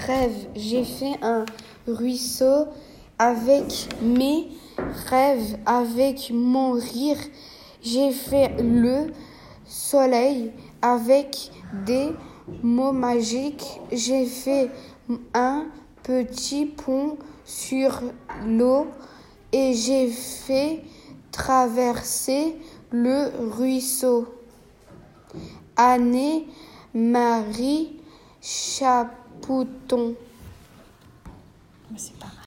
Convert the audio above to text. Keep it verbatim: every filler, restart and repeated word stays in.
rêves. J'ai fait un ruisseau avec mes rêves, avec mon rire. J'ai fait le soleil avec des mots magiques. J'ai fait un petit pont sur l'eau et j'ai fait traverser le ruisseau. Anne-Marie Chapouton. C'est pas mal.